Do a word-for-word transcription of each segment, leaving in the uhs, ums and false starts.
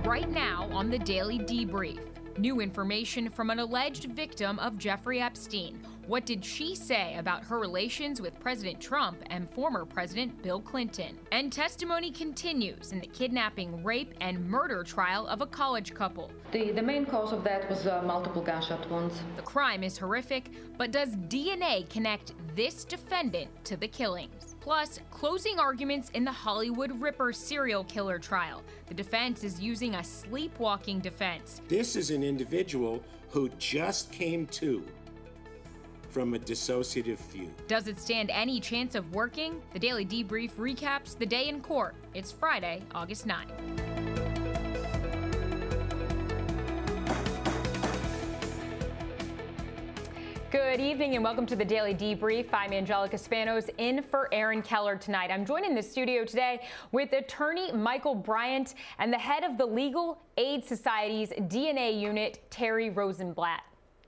Right now on the Daily Debrief, new information from an alleged victim of Jeffrey Epstein. What did she say about her relations with President Trump and former President Bill Clinton? And testimony continues in the kidnapping, rape, and murder trial of a college couple. The, the main cause of that was uh, multiple gunshot wounds. The crime is horrific, but does D N A connect this defendant to the killings? Plus, closing arguments in the Hollywood Ripper serial killer trial. The defense is using a sleepwalking defense. This is an individual who just came to from a dissociative fugue. Does it stand any chance of working? The Daily Debrief recaps the day in court. It's Friday, August ninth. Good evening and welcome to the Daily Debrief. I'm Angelica Spanos in for Aaron Keller tonight. I'm joined in the studio today with attorney Michael Bryant and the head of the Legal Aid Society's D N A unit, Terry Rosenblatt.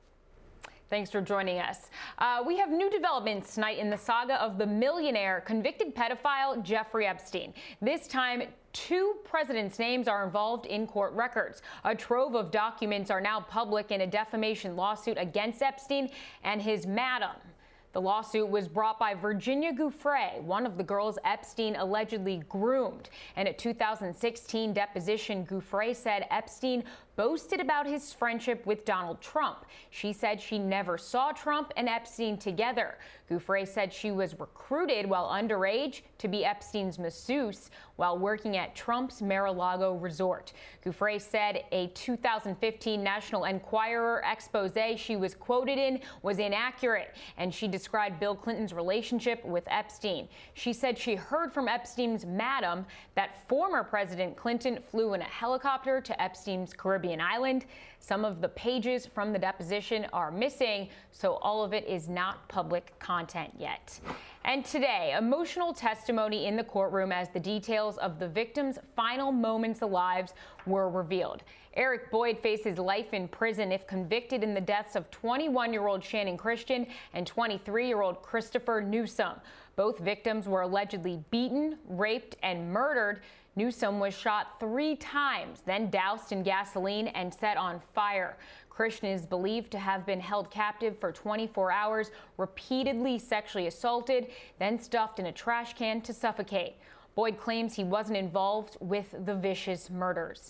Thanks for joining us. Uh, we have new developments tonight in the saga of the millionaire convicted pedophile Jeffrey Epstein. This time, two presidents' names are involved in court records. A trove of documents are now public in a defamation lawsuit against Epstein and his madam. The lawsuit was brought by Virginia Giuffre, one of the girls Epstein allegedly groomed. In a two thousand sixteen deposition, Giuffre said Epstein boasted about his friendship with Donald Trump. She said she never saw Trump and Epstein together. Giuffre said she was recruited while underage to be Epstein's masseuse while working at Trump's Mar-a-Lago resort. Giuffre said a two thousand fifteen National Enquirer expose she was quoted in was inaccurate, and she described Bill Clinton's relationship with Epstein. She said she heard from Epstein's madam that former President Clinton flew in a helicopter to Epstein's Caribbean island. Some of the pages from the deposition are missing, so all of it is not public content yet. And today, emotional testimony in the courtroom as the details of the victims' final moments of lives were revealed. Eric Boyd faces life in prison if convicted in the deaths of twenty-one-year-old Shannon Christian and twenty-three-year-old Christopher Newsom. Both victims were allegedly beaten, raped, and murdered. Newsom was shot three times, then doused in gasoline and set on fire. Christian is believed to have been held captive for twenty-four hours, repeatedly sexually assaulted, then stuffed in a trash can to suffocate. Boyd claims he wasn't involved with the vicious murders.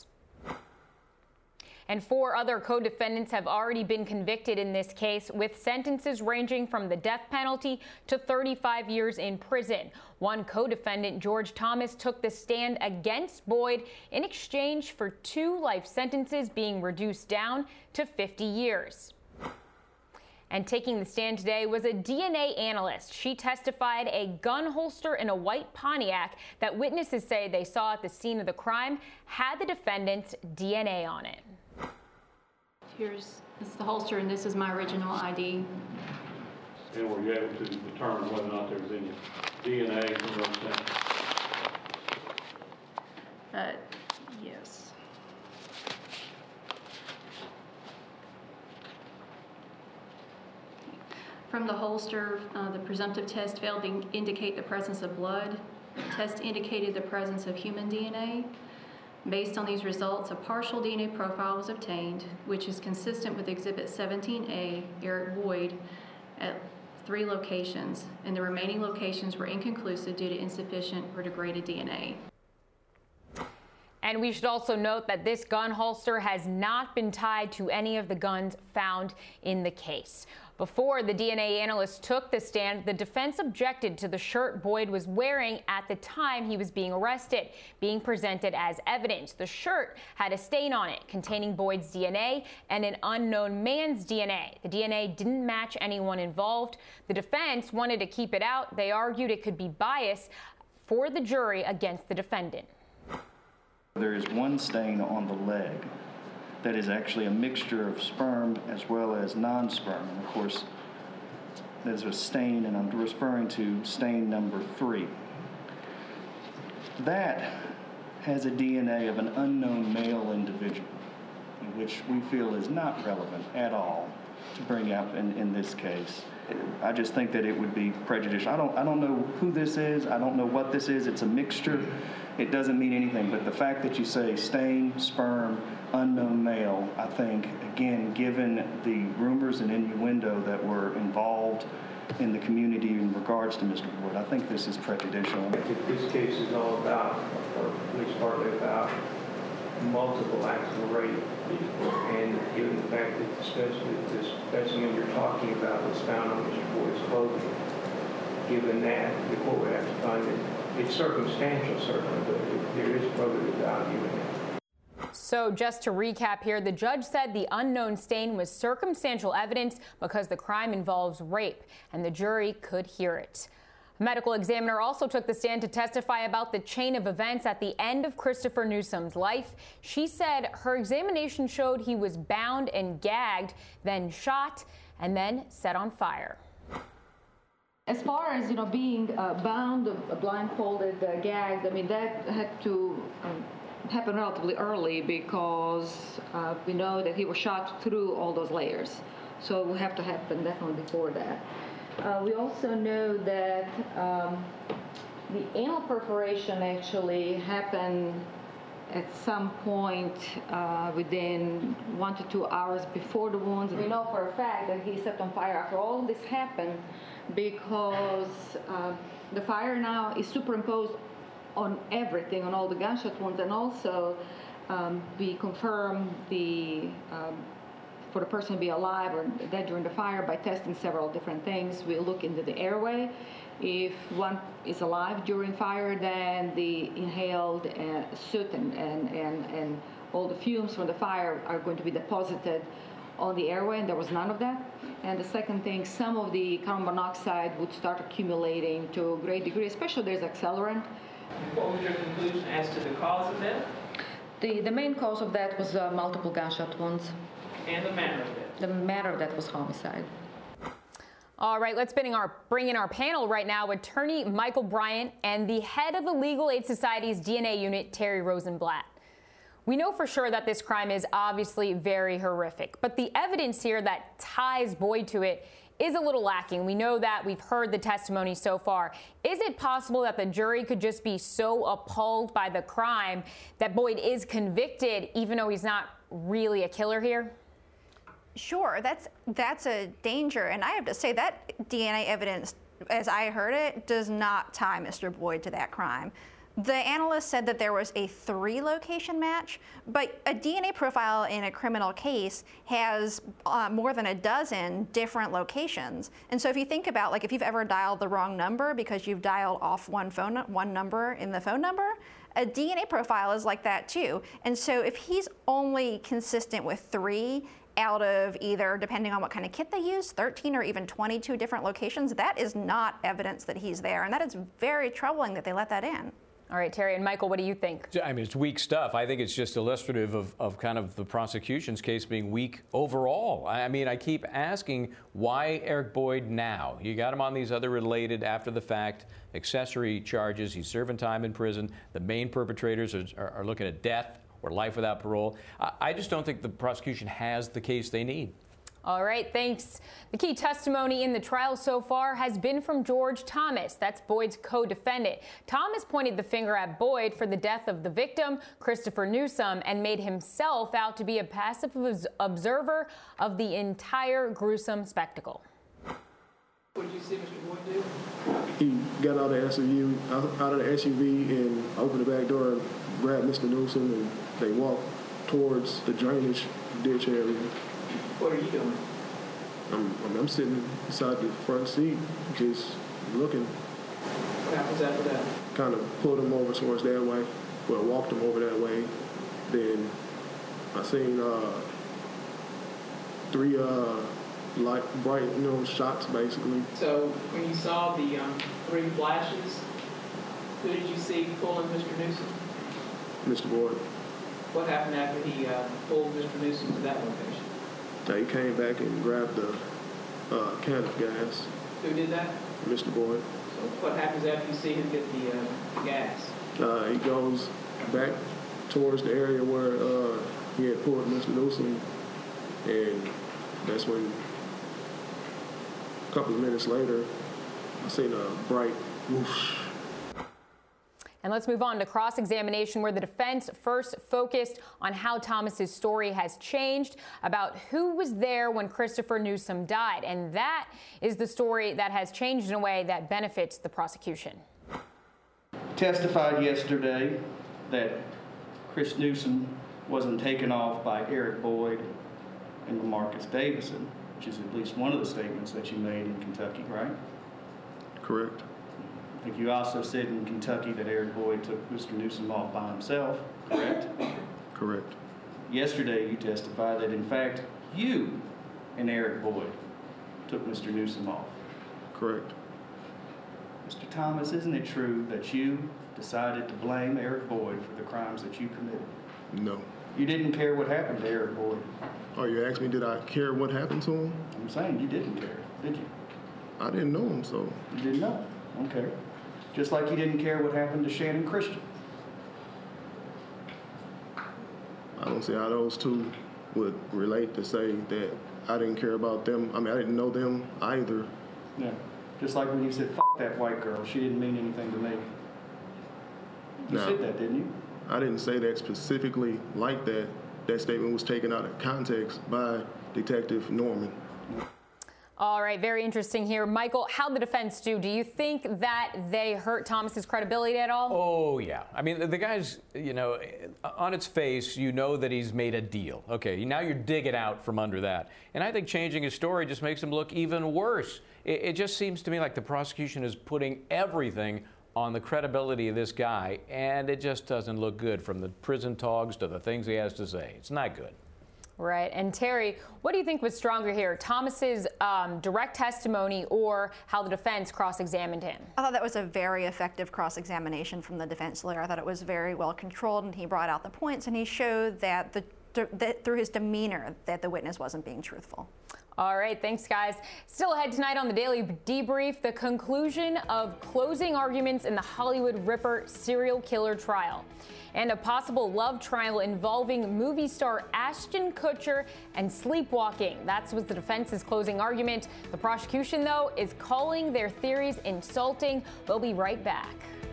And four other co-defendants have already been convicted in this case, with sentences ranging from the death penalty to thirty-five years in prison. One co-defendant, George Thomas, took the stand against Boyd in exchange for two life sentences being reduced down to fifty years. And taking the stand today was a D N A analyst. She testified a gun holster in a white Pontiac that witnesses say they saw at the scene of the crime had the defendant's D N A on it. Here's this is the holster, and this is my original I D. And were you able to determine whether or not there was any D N A from those samples? Uh, yes. From the holster, uh, the presumptive test failed to indicate the presence of blood. The test indicated the presence of human D N A. Based on these results, a partial D N A profile was obtained, which is consistent with Exhibit seventeen A, Eric Boyd, at three locations, and the remaining locations were inconclusive due to insufficient or degraded D N A. And we should also note that this gun holster has not been tied to any of the guns found in the case. Before the D N A analyst took the stand, the defense objected to the shirt Boyd was wearing at the time he was being arrested, being presented as evidence. The shirt had a stain on it containing Boyd's D N A and an unknown man's D N A. The D N A didn't match anyone involved. The defense wanted to keep it out. They argued it could be bias for the jury against the defendant. There is one stain on the leg that is actually a mixture of sperm as well as non-sperm. And of course, there's a stain, and I'm referring to stain number three. That has a D N A of an unknown male individual, which we feel is not relevant at all to bring up in, in this case. I just think that it would be prejudicial. I don't, I don't know who this is. I don't know what this is. It's a mixture. it doesn't mean anything. But the fact that you say stain, sperm, unknown male, I think, again, given the rumors and innuendo that were involved in the community in regards to Mister Boyd, I think this is prejudicial. If this case is all about, or at least partly about, multiple acts of rape, and given the fact that especially this specimen you're talking about was found on Mister Boyd's clothing, given that, the court would have to find that it's circumstantial, certainly, but it, there is probative value in it. So just to recap here, the judge said the unknown stain was circumstantial evidence because the crime involves rape, and the jury could hear it. A medical examiner also took the stand to testify about the chain of events at the end of Christopher Newsom's life. She said her examination showed he was bound and gagged, then shot, and then set on fire. As far as, you know, being uh, bound, uh, blindfolded, uh, gagged, I mean, that had to um, happen relatively early because uh, we know that he was shot through all those layers. So it would have to happen definitely before that. Uh, we also know that um, the anal perforation actually happened at some point uh, within one to two hours before the wounds. We know for a fact that he set on fire after all this happened because uh, the fire now is superimposed on everything, on all the gunshot wounds, and also um, we confirm the um, for the person to be alive or dead during the fire by testing several different things. We look into the airway. If one is alive during fire, then the inhaled uh, soot and, and, and, and all the fumes from the fire are going to be deposited on the airway, and there was none of that. And the second thing, some of the carbon monoxide would start accumulating to a great degree, especially there's accelerant. What was your conclusion as to the cause of death? The, the main cause of that was uh, multiple gunshot wounds. And the manner of death? The manner of that was homicide. All right, let's bring in our, bring in our panel right now, attorney Michael Bryant and the head of the Legal Aid Society's D N A unit, Terry Rosenblatt. We know for sure that this crime is obviously very horrific, but the evidence here that ties Boyd to it is a little lacking. We know that. We've heard the testimony so far. Is it possible that the jury could just be so appalled by the crime that Boyd is convicted, even though he's not really a killer here? Sure, that's that's a danger, and I have to say that D N A evidence, as I heard it, does not tie Mister Boyd to that crime. The analyst said that there was a three location match, but a D N A profile in a criminal case has uh, more than a dozen different locations. And so if you think about, like, if you've ever dialed the wrong number because you've dialed off one phone, one number in the phone number, a D N A profile is like that too. And so if he's only consistent with three out of either, depending on what kind of kit they use, thirteen or even twenty-two different locations, that is not evidence that he's there. And that is very troubling that they let that in. All right, Terry and Michael, what do you think? I mean, it's weak stuff. I think it's just illustrative of, of kind of the prosecution's case being weak overall. I mean, I keep asking, why Eric Boyd now? You got him on these other related after the fact accessory charges. He's serving time in prison. The main perpetrators are, are, are looking at death or life without parole. I, I just don't think the prosecution has the case they need. All right, thanks. The key testimony in the trial so far has been from George Thomas. That's Boyd's co-defendant. Thomas pointed the finger at Boyd for the death of the victim, Christopher Newsom, and made himself out to be a passive observer of the entire gruesome spectacle. What did you see Mister Boyd do? He got out of the S U V, out of the S U V and opened the back door and grabbed Mister Newsom, and they walked towards the drainage ditch area. What are you doing? I'm, I'm, I'm sitting beside the front seat, just looking. What happens after that? Kind of pulled him over towards that way, well, walked him over that way. Then I seen uh, three uh, light, bright, you know, shots, basically. So when you saw the um, three flashes, who did you see pulling Mister Newsom? Mister Boyd. What happened after he uh, pulled Mister Newsom to that location? Uh, he came back and grabbed the uh, can of gas. Who did that? Mister Boyd. So what happens after you see him get the, uh, the gas? Uh, he goes back towards the area where uh, he had pulled Mister Newsom, and that's when, a couple of minutes later, I seen a bright whoosh. And let's move on to cross-examination, where the defense first focused on how Thomas's story has changed, about who was there when Christopher Newsom died. And that is the story that has changed in a way that benefits the prosecution. Testified yesterday that Chris Newsom wasn't taken off by Eric Boyd and LaMarcus Davison, which is at least one of the statements that you made in Kentucky, right? Correct. I think you also said in Kentucky that Eric Boyd took Mister Newsom off by himself, correct? Correct. Yesterday you testified that in fact you and Eric Boyd took Mister Newsom off. Correct. Mister Thomas, isn't it true that you decided to blame Eric Boyd for the crimes that you committed? No. You didn't care what happened to Eric Boyd? Oh, you asked me did I care what happened to him? I'm saying you didn't care, did you? I didn't know him, so. You didn't know? Okay. Just like you didn't care what happened to Shannon Christian. I don't see how those two would relate to say that I didn't care about them. I mean, I didn't know them either. Yeah. Just like when you said, fuck that white girl, she didn't mean anything to me. You Now, said that, didn't you? I didn't say that specifically like that. That statement was taken out of context by Detective Norman. All right, very interesting here. Michael, how'd the defense do? Do you think that they hurt Thomas's credibility at all? Oh, yeah. I mean, the, the guy's, you know, on its face, you know that he's made a deal. Okay, now you're digging out from under that. And I think changing his story just makes him look even worse. It, it just seems to me like the prosecution is putting everything on the credibility of this guy, and it just doesn't look good, from the prison talks to the things he has to say. It's not good. Right. And Terry, what do you think was stronger here, Thomas's um, direct testimony or how the defense cross-examined him? I thought that was a very effective cross-examination from the defense lawyer. I thought it was very well controlled, and he brought out the points, and he showed that, the, that through his demeanor that the witness wasn't being truthful. All right, thanks, guys. Still ahead tonight on the Daily Debrief, the conclusion of closing arguments in the Hollywood Ripper serial killer trial, and a possible love triangle involving movie star Ashton Kutcher and sleepwalking. That's was the defense's closing argument. The prosecution, though, is calling their theories insulting. We'll be right back.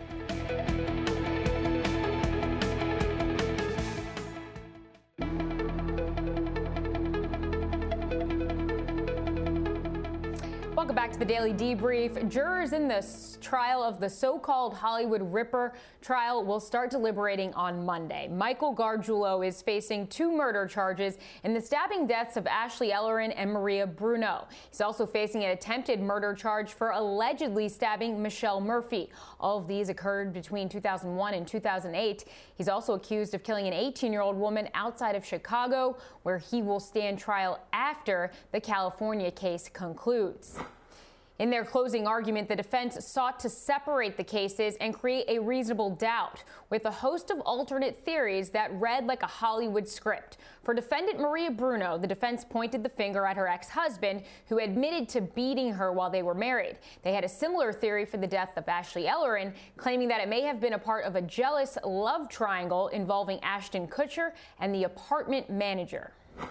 Welcome back to the Daily Debrief. Jurors in the trial of the so-called Hollywood Ripper trial will start deliberating on Monday. Michael Gargiulo is facing two murder charges in the stabbing deaths of Ashley Ellerin and Maria Bruno. He's also facing an attempted murder charge for allegedly stabbing Michelle Murphy. All of these occurred between two thousand one and two thousand eight. He's also accused of killing an eighteen-year-old woman outside of Chicago, where he will stand trial after the California case concludes. In their closing argument, the defense sought to separate the cases and create a reasonable doubt with a host of alternate theories that read like a Hollywood script. For defendant Maria Bruno, the defense pointed the finger at her ex-husband, who admitted to beating her while they were married. They had a similar theory for the death of Ashley Ellerin, claiming that it may have been a part of a jealous love triangle involving Ashton Kutcher and the apartment manager.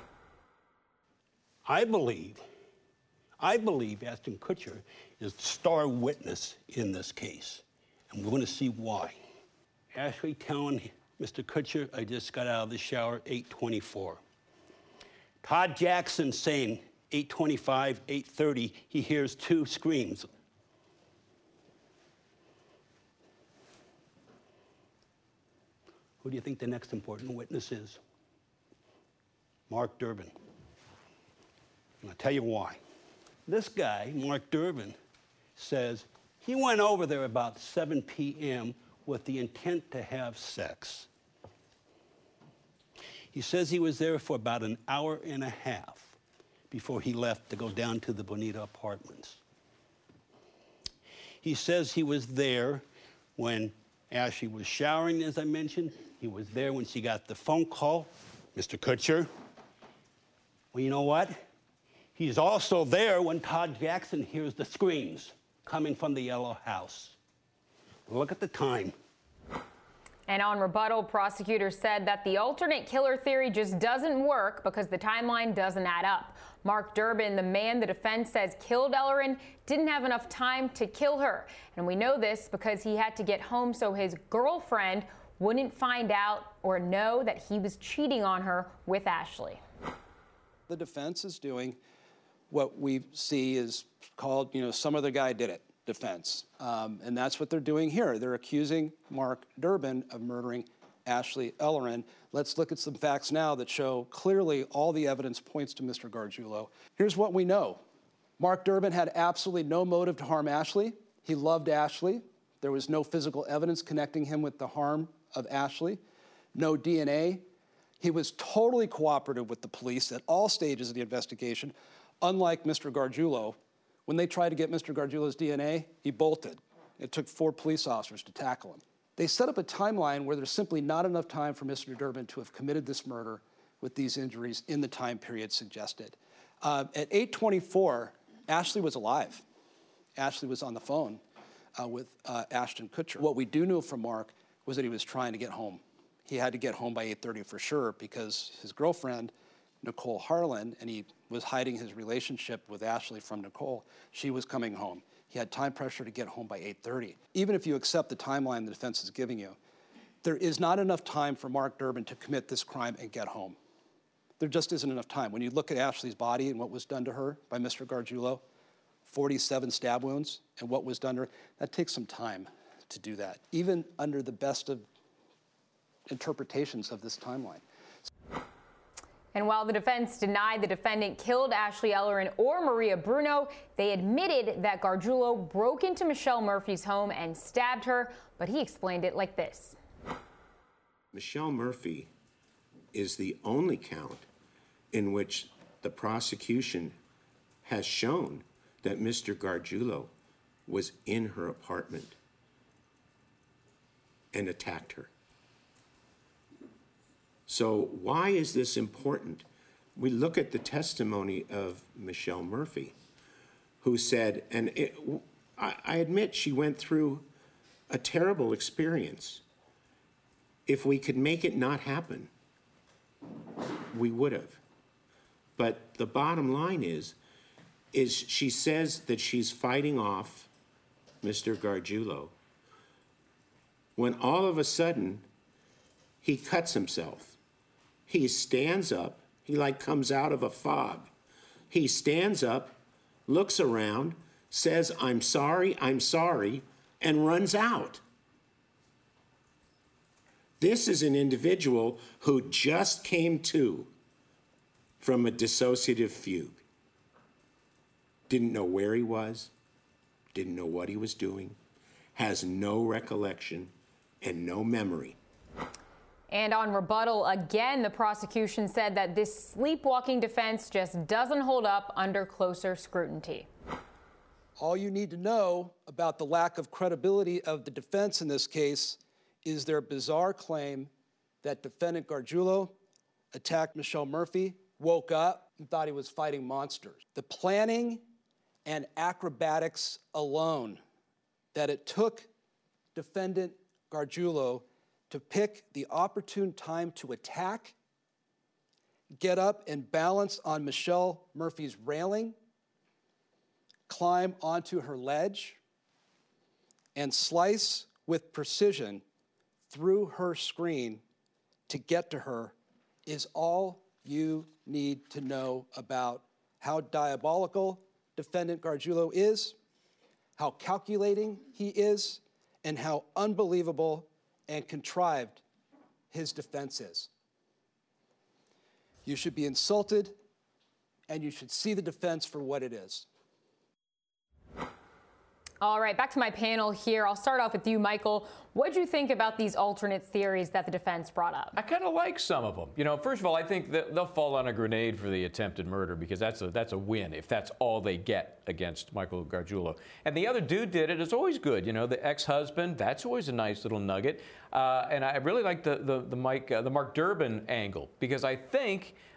I believe I believe Ashton Kutcher is the star witness in this case, and we're going to see why. Ashley telling Mister Kutcher, I just got out of the shower, eight twenty-four. Todd Jackson saying eight twenty-five, eight thirty, he hears two screams. Who do you think the next important witness is? Mark Durbin. And I'll tell you why. This guy, Mark Durbin, says he went over there about seven p m with the intent to have sex. He says he was there for about an hour and a half before he left to go down to the Bonita Apartments. He says he was there when Ashley was showering, as I mentioned. He was there when she got the phone call, Mister Kutcher. Well, you know what? He's also there when Todd Jackson hears the screams coming from the yellow house. Look at the time. And on rebuttal, prosecutors said that the alternate killer theory just doesn't work because the timeline doesn't add up. Mark Durbin, the man the defense says killed Ellerin, didn't have enough time to kill her. And we know this because he had to get home so his girlfriend wouldn't find out or know that he was cheating on her with Ashley. The defense is doing what we see is called, you know, some other guy did it defense. Um, and that's what they're doing here. They're accusing Mark Durbin of murdering Ashley Ellerin. Let's look at some facts now that show clearly all the evidence points to Mister Gargiulo. Here's what we know. Mark Durbin had absolutely no motive to harm Ashley. He loved Ashley. There was no physical evidence connecting him with the harm of Ashley. No D N A. He was totally cooperative with the police at all stages of the investigation, unlike Mister Gargiulo. When they tried to get Mister Gargiulo's D N A, he bolted. It took four police officers to tackle him. They set up a timeline where there's simply not enough time for Mister Durbin to have committed this murder with these injuries in the time period suggested. Uh, at eight twenty-four, Ashley was alive. Ashley was on the phone uh, with uh, Ashton Kutcher. What we do know from Mark was that he was trying to get home. He had to get home by eight thirty for sure because his girlfriend, Nicole Harlan, and he was hiding his relationship with Ashley from Nicole. She was coming home. He had time pressure to get home by eight thirty. Even if you accept the timeline the defense is giving you, there is not enough time for Mark Durbin to commit this crime and get home. There just isn't enough time. When you look at Ashley's body and what was done to her by Mister Gargiulo, forty-seven stab wounds, and what was done to her, that takes some time to do that, even under the best of interpretations of this timeline. And while the defense denied the defendant killed Ashley Ellerin or Maria Bruno, they admitted that Gargiulo broke into Michelle Murphy's home and stabbed her, but he explained it like this. Michelle Murphy is the only count in which the prosecution has shown that Mister Gargiulo was in her apartment and attacked her. So why is this important? We look at the testimony of Michelle Murphy, who said, and it, I, I admit she went through a terrible experience. If we could make it not happen, we would have. But the bottom line is, is she says that she's fighting off Mister Gargiulo when all of a sudden he cuts himself. He stands up, he like comes out of a fog. He stands up, looks around, says, "I'm sorry, I'm sorry," and runs out. This is an individual who just came to from a dissociative fugue. Didn't know where he was, didn't know what he was doing, has no recollection and no memory. And on rebuttal, again, the prosecution said that this sleepwalking defense just doesn't hold up under closer scrutiny. All you need to know about the lack of credibility of the defense in this case is their bizarre claim that defendant Gargiulo attacked Michelle Murphy, woke up, and thought he was fighting monsters. The planning and acrobatics alone that it took defendant Gargiulo to pick the opportune time to attack, get up and balance on Michelle Murphy's railing, climb onto her ledge, and slice with precision through her screen to get to her is all you need to know about how diabolical defendant Gargiulo is, how calculating he is, and how unbelievable and contrived his defense is. You should be insulted, and you should see the defense for what it is. All right, back to my panel here. I'll start off with you, Michael. What did you think about these alternate theories that the defense brought up? I kind of like some of them. You know, first of all, I think that they'll fall on a grenade for the attempted murder because that's a that's a win if that's all they get against Michael Gargiulo. And the other dude did it. It's always good. You know, the ex-husband. That's always a nice little nugget. Uh, and I really like the the the Mike uh, the Mark Durbin angle because I think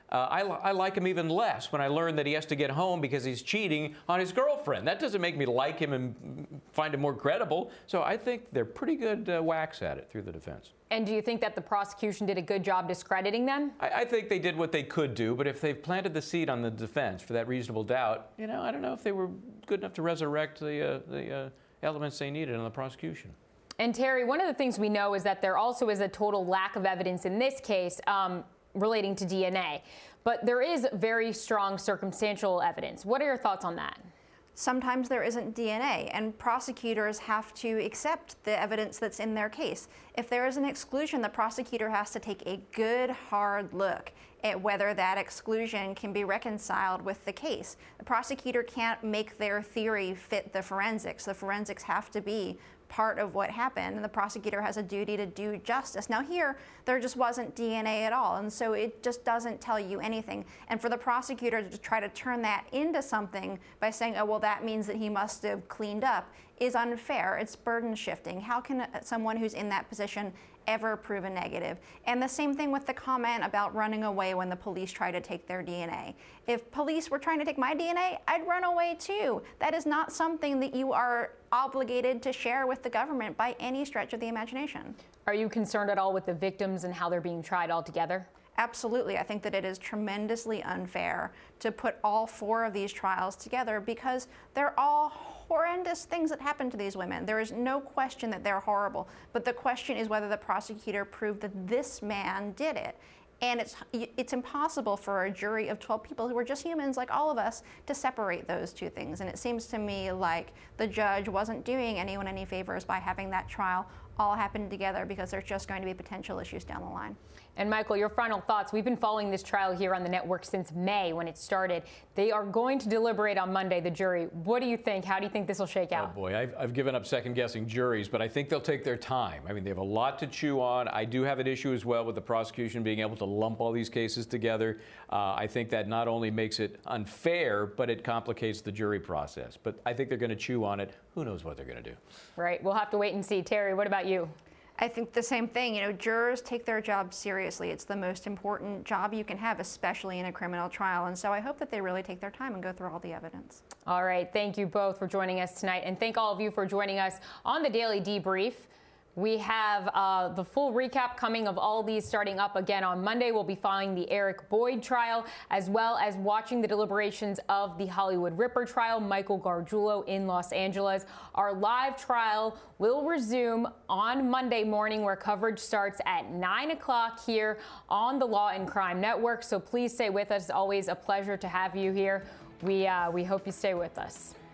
Uh, I, I like him even less when I learn that he has to get home because he's cheating on his girlfriend. That doesn't make me like him and find him more credible. So I think they're pretty good uh, whacks at it through the defense. And do you think that the prosecution did a good job discrediting them? I, I think they did what they could do, but if they've planted the seed on the defense for that reasonable doubt, you know, I don't know if they were good enough to resurrect the, uh, the uh, elements they needed in the prosecution. And Terry, one of the things we know is that there also is a total lack of evidence in this case um, relating to D N A. But there is very strong circumstantial evidence. What are your thoughts on that? Sometimes there isn't D N A, and prosecutors have to accept the evidence that's in their case. If there is an exclusion, the prosecutor has to take a good, hard look at whether that exclusion can be reconciled with the case. The prosecutor can't make their theory fit the forensics. The forensics have to be part of what happened, and the prosecutor has a duty to do justice. Now here, there just wasn't D N A at all, and so it just doesn't tell you anything. And for the prosecutor to try to turn that into something by saying, oh, well, that means that he must have cleaned up, is unfair. It's burden shifting. How can someone who's in that position ever prove a negative? And the same thing with the comment about running away when the police try to take their D N A. If police were trying to take my D N A, I'd run away too. That is not something that you are obligated to share with the government by any stretch of the imagination. Are you concerned at all with the victims and how they're being tried altogether? Absolutely. I think that it is tremendously unfair to put all four of these trials together because they're all horrendous things that happen to these women. There is no question that they're horrible, but the question is whether the prosecutor proved that this man did it. And it's, it's impossible for a jury of twelve people who are just humans like all of us to separate those two things. And it seems to me like the judge wasn't doing anyone any favors by having that trial all happen together because there's just going to be potential issues down the line. And Michael, your final thoughts. We've been following this trial here on the network since May when it started. They are going to deliberate on Monday, the jury. What do you think? How do you think this will shake out? Oh boy, I've, I've given up second-guessing juries, but I think they'll take their time. I mean, they have a lot to chew on. I do have an issue as well with the prosecution being able to lump all these cases together. Uh, I think that not only makes it unfair, but it complicates the jury process. But I think they're going to chew on it. Who knows what they're going to do? Right. We'll have to wait and see. Terry, what about you? I think the same thing. You know, jurors take their job seriously. It's the most important job you can have, especially in a criminal trial. And so I hope that they really take their time and go through all the evidence. All right. Thank you both for joining us tonight. And thank all of you for joining us on the Daily Debrief. We have uh, the full recap coming of all these starting up again on Monday. We'll be following the Eric Boyd trial, as well as watching the deliberations of the Hollywood Ripper trial, Michael Gargiulo in Los Angeles. Our live trial will resume on Monday morning, where coverage starts at nine o'clock here on the Law and Crime Network. So please stay with us. It's always a pleasure to have you here. We, uh, we hope you stay with us.